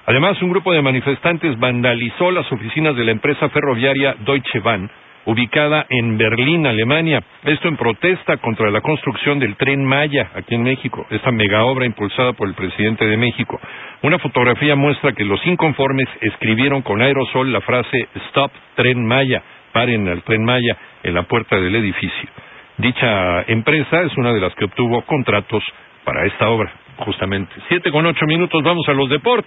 Además, un grupo de manifestantes vandalizó las oficinas de la empresa ferroviaria Deutsche Bahn, ubicada en Berlín, Alemania. Esto en protesta contra la construcción del Tren Maya aquí en México, esta mega obra impulsada por el presidente de México. Una fotografía muestra que los inconformes escribieron con aerosol la frase "Stop Tren Maya", paren al Tren Maya, en la puerta del edificio. Dicha empresa es una de las que obtuvo contratos para esta obra, justamente. 7:08, vamos a los deportes.